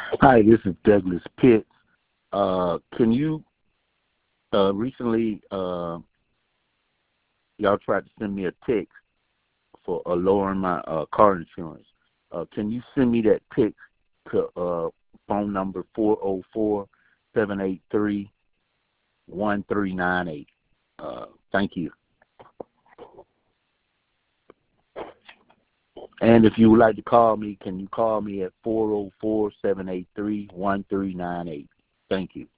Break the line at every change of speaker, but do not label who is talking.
Hi, this is Douglas Pitts. Can you recently y'all tried to send me a text for lowering my car insurance? Can you send me that text to phone number 404-783-1398? Thank you. And if you would like to call me, can you call me at 404-783-1398? Thank you.